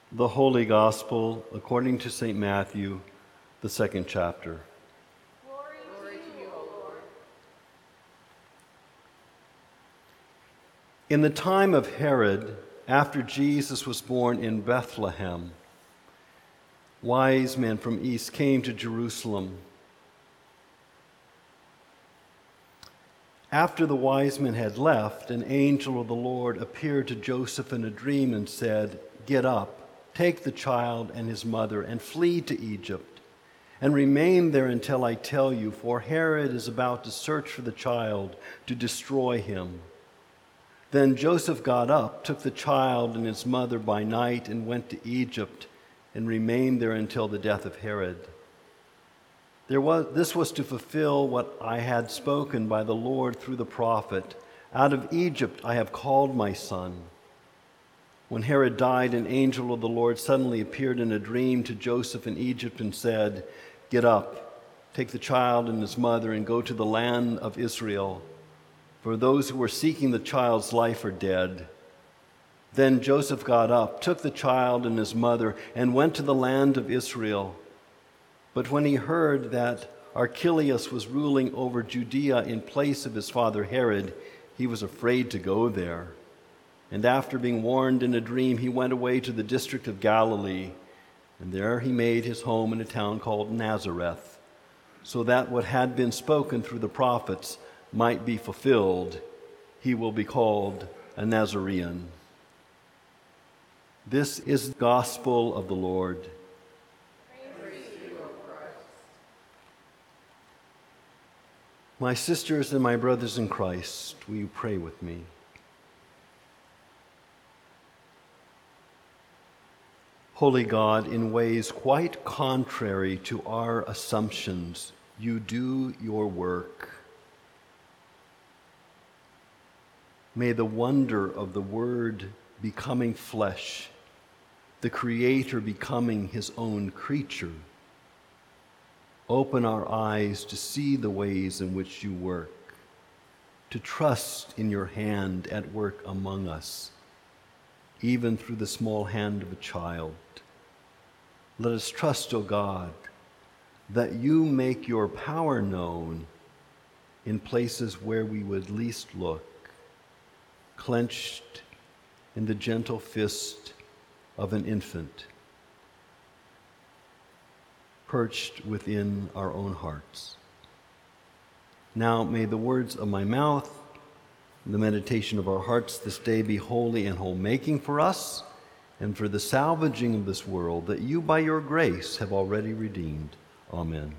The Holy Gospel according to St. Matthew, the second chapter. Glory to you, O Lord. In the time of Herod, after Jesus was born in Bethlehem, wise men from east came to Jerusalem. After the wise men had left, an angel of the Lord appeared to Joseph in a dream and said, "Get up, take the child and his mother, and flee to Egypt, and remain there until I tell you, for Herod is about to search for the child to destroy him." Then Joseph got up, took the child and his mother by night, and went to Egypt, and remained there until the death of Herod. This was to fulfill what I had spoken by the Lord through the prophet, "Out of Egypt I have called my son." When Herod died, an angel of the Lord suddenly appeared in a dream to Joseph in Egypt and said, "Get up, take the child and his mother, and go to the land of Israel, for those who were seeking the child's life are dead." Then Joseph got up, took the child and his mother, and went to the land of Israel. But when he heard that Archelaus was ruling over Judea in place of his father Herod, he was afraid to go there. And after being warned in a dream, he went away to the district of Galilee, and there he made his home in a town called Nazareth, so that what had been spoken through the prophets might be fulfilled: "He will be called a Nazarene." This is the gospel of the Lord. Praise to you, O Christ. My sisters and my brothers in Christ, will you pray with me? Holy God, in ways quite contrary to our assumptions, you do your work. May the wonder of the Word becoming flesh, the Creator becoming his own creature, open our eyes to see the ways in which you work, to trust in your hand at work among us, even through the small hand of a child. Let us trust, O God, that you make your power known in places where we would least look, clenched in the gentle fist of an infant, perched within our own hearts. Now may the words of my mouth, the meditation of our hearts this day be holy and homemaking for us and for the salvaging of this world that you by your grace have already redeemed. Amen.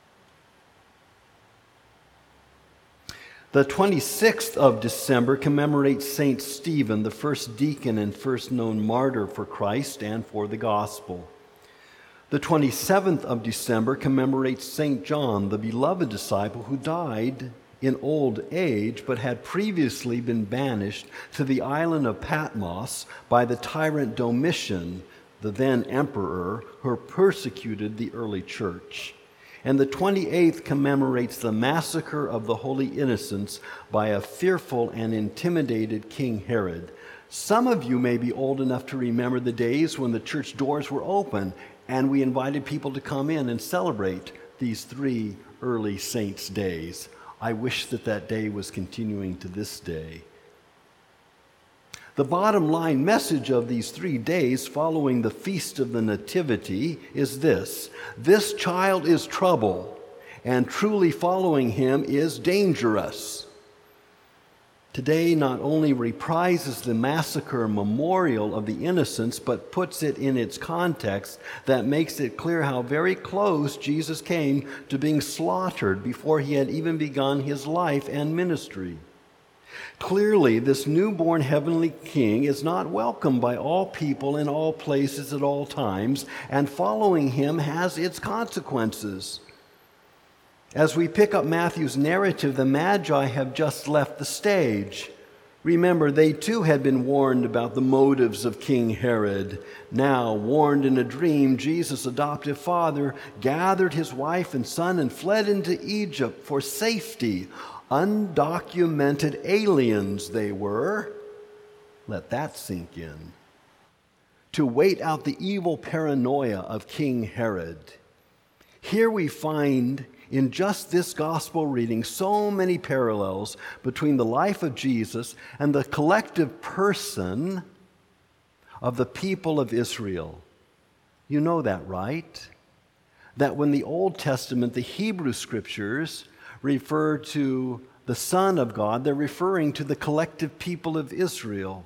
The 26th of December commemorates St. Stephen, the first deacon and first known martyr for Christ and for the gospel. The 27th of December commemorates St. John, the beloved disciple who died in old age but had previously been banished to the island of Patmos by the tyrant Domitian, the then emperor, who persecuted the early church. And the 28th commemorates the massacre of the holy innocents by a fearful and intimidated King Herod. Some of you may be old enough to remember the days when the church doors were open and we invited people to come in and celebrate these three early saints' days. I wish that day was continuing to this day. The bottom line message of these 3 days following the Feast of the Nativity is this: this child is trouble, and truly following him is dangerous. Today not only reprises the massacre memorial of the innocents, but puts it in its context that makes it clear how very close Jesus came to being slaughtered before he had even begun his life and ministry. Clearly, this newborn heavenly king is not welcomed by all people in all places at all times, and following him has its consequences. As we pick up Matthew's narrative, the Magi have just left the stage. Remember, they too had been warned about the motives of King Herod. Now, warned in a dream, Jesus' adoptive father gathered his wife and son and fled into Egypt for safety. Undocumented aliens they were. Let that sink in. to wait out the evil paranoia of King Herod. Here we find in just this gospel reading so many parallels between the life of Jesus and the collective person of the people of Israel. You know that, right? That when the Old Testament, the Hebrew Scriptures, refer to the Son of God, they're referring to the collective people of Israel.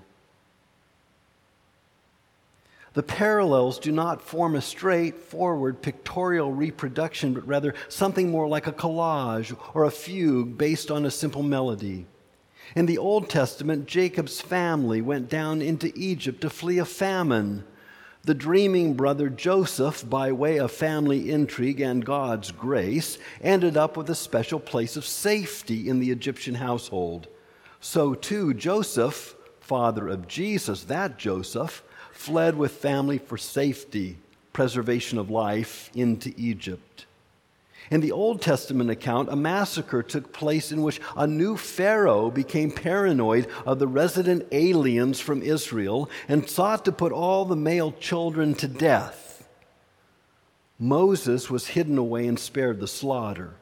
The parallels do not form a straightforward pictorial reproduction, but rather something more like a collage or a fugue based on a simple melody. In the Old Testament, Jacob's family went down into Egypt to flee a famine. The dreaming brother Joseph, by way of family intrigue and God's grace, ended up with a special place of safety in the Egyptian household. So too, Joseph, father of Jesus, that Joseph, fled with family for safety, preservation of life, into Egypt. In the Old Testament account, a massacre took place in which a new Pharaoh became paranoid of the resident aliens from Israel and sought to put all the male children to death. Moses was hidden away and spared the slaughter.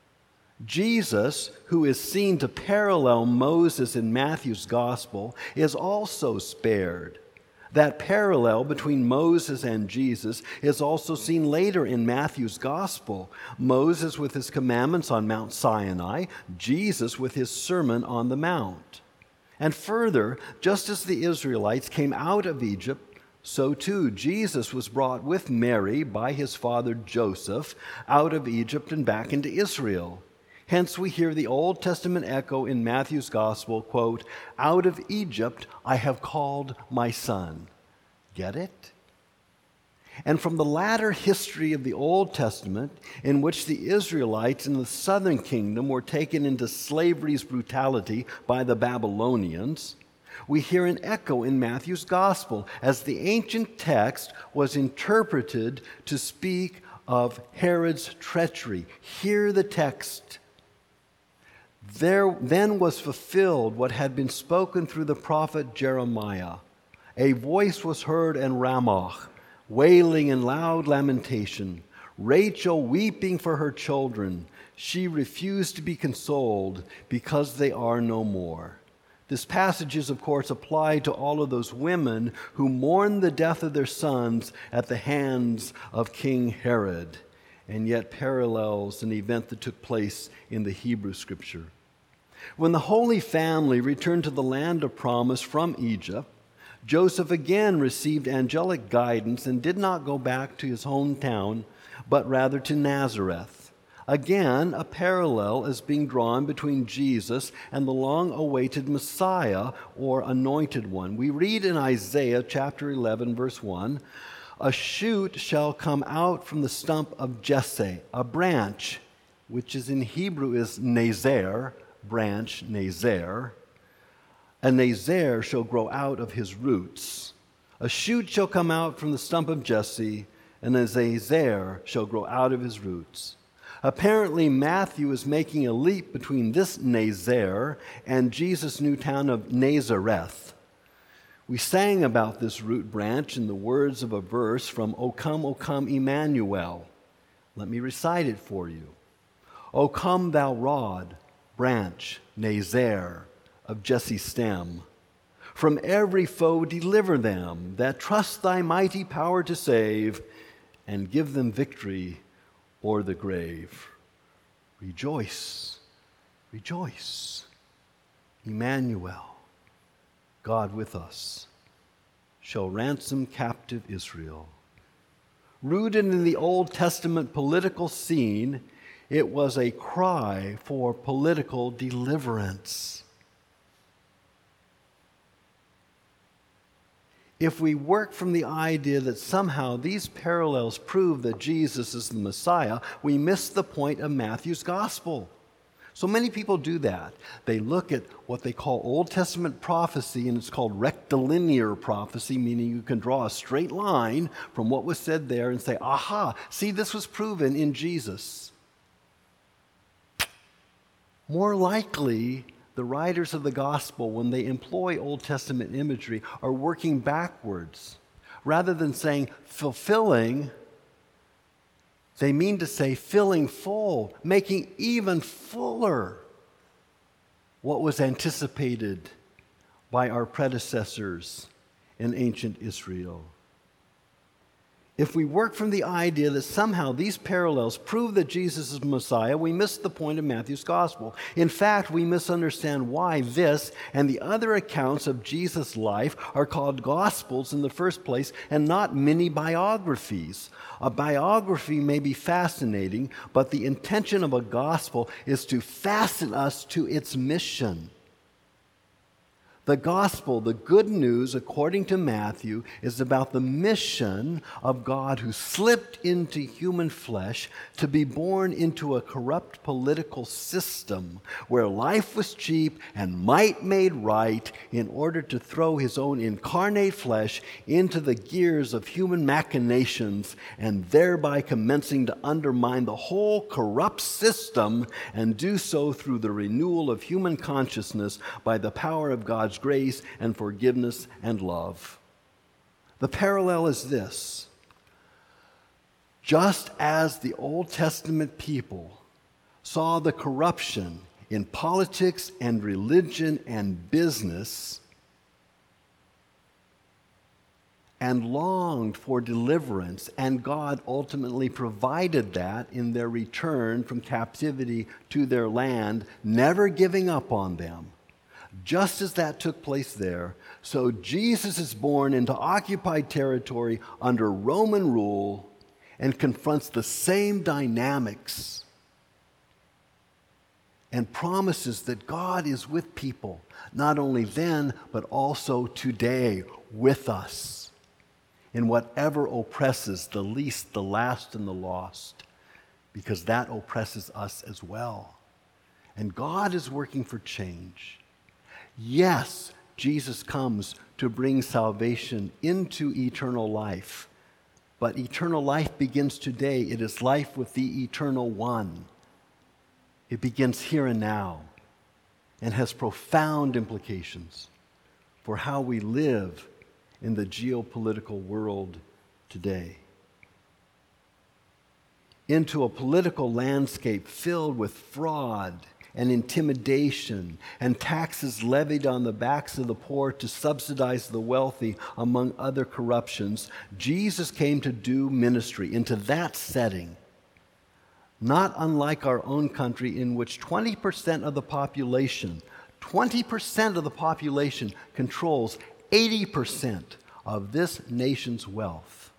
Jesus, who is seen to parallel Moses in Matthew's gospel, is also spared. That parallel between Moses and Jesus is also seen later in Matthew's gospel. Moses with his commandments on Mount Sinai, Jesus with his Sermon on the Mount. And further, just as the Israelites came out of Egypt, so too Jesus was brought with Mary by his father Joseph out of Egypt and back into Israel. Hence we hear the Old Testament echo in Matthew's gospel, quote, "Out of Egypt I have called my son." Get it? And from the latter history of the Old Testament, in which the Israelites in the southern kingdom were taken into slavery's brutality by the Babylonians, we hear an echo in Matthew's gospel as the ancient text was interpreted to speak of Herod's treachery. Hear the text. There then was fulfilled what had been spoken through the prophet Jeremiah. A voice was heard in Ramah, wailing in loud lamentation, Rachel weeping for her children. She refused to be consoled because they are no more. This passage is, of course, applied to all of those women who mourned the death of their sons at the hands of King Herod, and yet parallels an event that took place in the Hebrew Scripture. When the Holy Family returned to the land of promise from Egypt, Joseph again received angelic guidance and did not go back to his hometown, but rather to Nazareth. Again, a parallel is being drawn between Jesus and the long-awaited Messiah, or Anointed One. We read in Isaiah chapter 11, verse 1, "A shoot shall come out from the stump of Jesse, a branch," which is in Hebrew is Nazer, branch, Nazer. "A Nazer shall grow out of his roots. A shoot shall come out from the stump of Jesse, and a Nazer shall grow out of his roots." Apparently, Matthew is making a leap between this Nazer and Jesus' new town of Nazareth. We sang about this root branch in the words of a verse from O Come, Emmanuel. Let me recite it for you. "O come, thou rod, branch, Nazer, of Jesse's stem. From every foe deliver them that trust thy mighty power to save, and give them victory o'er the grave." Rejoice, rejoice. Emmanuel, God with us, shall ransom captive Israel. Rooted in the Old Testament political scene, it was a cry for political deliverance. If we work from the idea that somehow these parallels prove that Jesus is the Messiah, we miss the point of Matthew's gospel. So many people do that. They look at what they call Old Testament prophecy, and it's called rectilinear prophecy, meaning you can draw a straight line from what was said there and say, aha, see, this was proven in Jesus. More likely, the writers of the gospel, when they employ Old Testament imagery, are working backwards. Rather than saying fulfilling, they mean to say filling full, making even fuller what was anticipated by our predecessors in ancient Israel. If we work from the idea that somehow these parallels prove that Jesus is Messiah, we miss the point of Matthew's gospel. In fact, we misunderstand why this and the other accounts of Jesus' life are called gospels in the first place and not mini biographies. A biography may be fascinating, but the intention of a gospel is to fasten us to its mission. The gospel, the good news, according to Matthew, is about the mission of God who slipped into human flesh to be born into a corrupt political system where life was cheap and might made right in order to throw his own incarnate flesh into the gears of human machinations and thereby commencing to undermine the whole corrupt system and do so through the renewal of human consciousness by the power of God's grace and forgiveness and love. The parallel is this. Just as the Old Testament people saw the corruption in politics and religion and business and longed for deliverance, and God ultimately provided that in their return from captivity to their land, never giving up on them. Just as that took place there, so Jesus is born into occupied territory under Roman rule and confronts the same dynamics and promises that God is with people, not only then, but also today with us in whatever oppresses the least, the last, and the lost, because that oppresses us as well. And God is working for change. Yes, Jesus comes to bring salvation into eternal life. But eternal life begins today. It is life with the Eternal One. It begins here and now and has profound implications for how we live in the geopolitical world today. Into a political landscape filled with fraud and intimidation, and taxes levied on the backs of the poor to subsidize the wealthy, among other corruptions, Jesus came to do ministry into that setting. Not unlike our own country, in which 20% of the population controls 80% of this nation's wealth.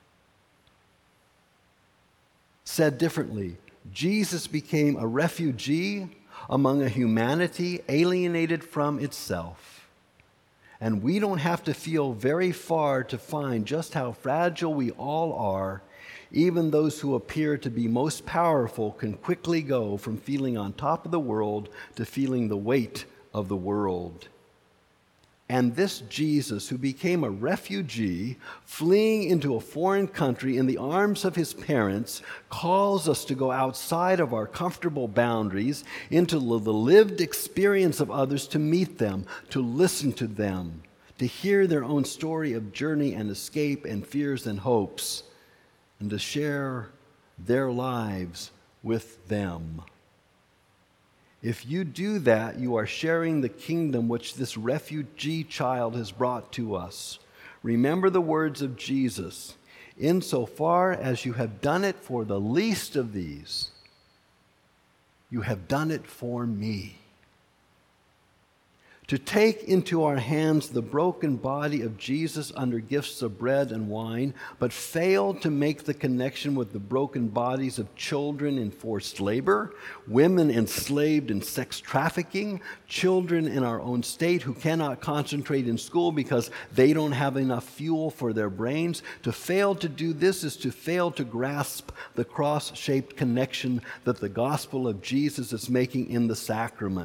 Said differently, Jesus became a refugee among a humanity alienated from itself. And we don't have to feel very far to find just how fragile we all are. Even those who appear to be most powerful can quickly go from feeling on top of the world to feeling the weight of the world. And this Jesus, who became a refugee, fleeing into a foreign country in the arms of his parents, calls us to go outside of our comfortable boundaries into the lived experience of others, to meet them, to listen to them, to hear their own story of journey and escape and fears and hopes, and to share their lives with them. If you do that, you are sharing the kingdom which this refugee child has brought to us. Remember the words of Jesus, insofar as you have done it for the least of these, you have done it for me. To take into our hands the broken body of Jesus under gifts of bread and wine, but fail to make the connection with the broken bodies of children in forced labor, women enslaved in sex trafficking, children in our own state who cannot concentrate in school because they don't have enough fuel for their brains. To fail to do this is to fail to grasp the cross-shaped connection that the gospel of Jesus is making in the sacrament.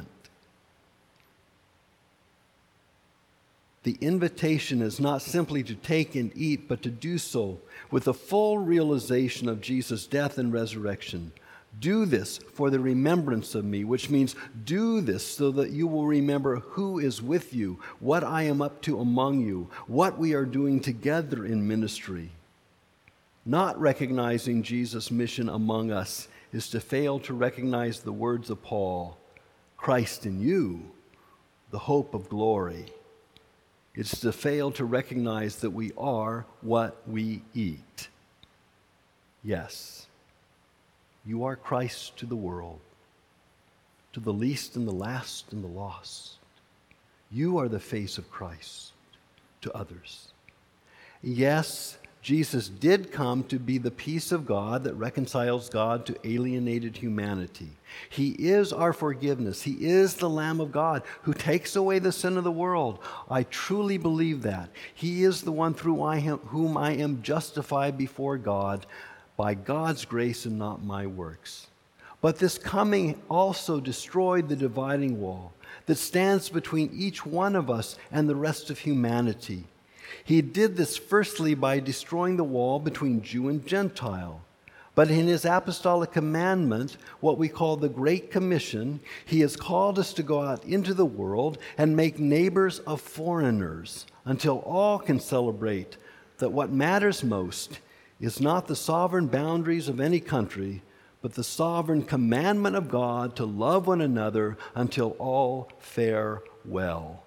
The invitation is not simply to take and eat, but to do so with the full realization of Jesus' death and resurrection. Do this for the remembrance of me, which means do this so that you will remember who is with you, what I am up to among you, what we are doing together in ministry. Not recognizing Jesus' mission among us is to fail to recognize the words of Paul, Christ in you, the hope of glory. It's to fail to recognize that we are what we eat. Yes, you are Christ to the world, to the least and the last and the lost. You are the face of Christ to others. Yes, Jesus did come to be the peace of God that reconciles God to alienated humanity. He is our forgiveness. He is the Lamb of God who takes away the sin of the world. I truly believe that. He is the one through whom I am justified before God by God's grace and not my works. But this coming also destroyed the dividing wall that stands between each one of us and the rest of humanity. He did this firstly by destroying the wall between Jew and Gentile. But in his apostolic commandment, what we call the Great Commission, he has called us to go out into the world and make neighbors of foreigners until all can celebrate that what matters most is not the sovereign boundaries of any country, but the sovereign commandment of God to love one another until all fare well.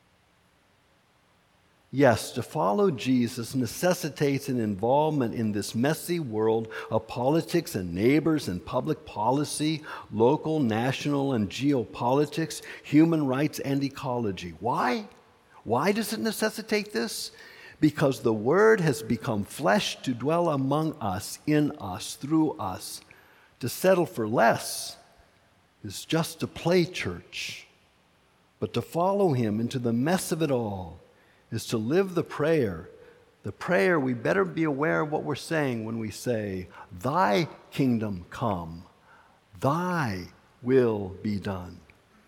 Yes, to follow Jesus necessitates an involvement in this messy world of politics and neighbors and public policy, local, national, and geopolitics, human rights, and ecology. Why? Why does it necessitate this? Because the Word has become flesh to dwell among us, in us, through us. To settle for less is just to play church. But to follow Him into the mess of it all is to live the prayer. The prayer, we better be aware of what we're saying when we say, Thy kingdom come, Thy will be done.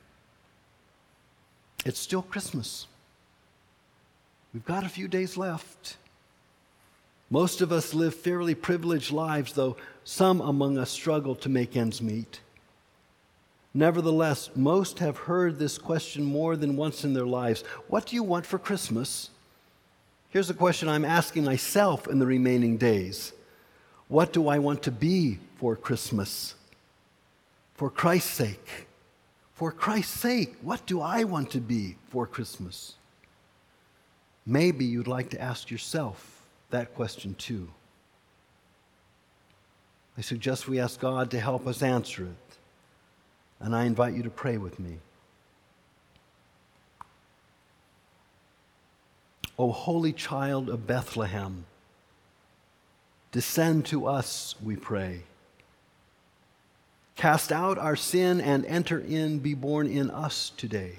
It's still Christmas. We've got a few days left. Most of us live fairly privileged lives, though some among us struggle to make ends meet. Nevertheless, most have heard this question more than once in their lives. What do you want for Christmas? Here's a question I'm asking myself in the remaining days. What do I want to be for Christmas? For Christ's sake. For Christ's sake, what do I want to be for Christmas? Maybe you'd like to ask yourself that question too. I suggest we ask God to help us answer it. And I invite you to pray with me. O holy child of Bethlehem, descend to us, we pray. Cast out our sin and enter in, be born in us today.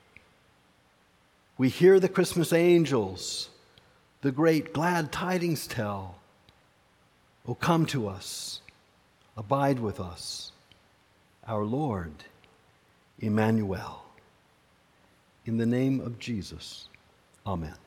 We hear the Christmas angels, the great glad tidings tell. O come to us, abide with us. Our Lord, Emmanuel. In the name of Jesus, amen.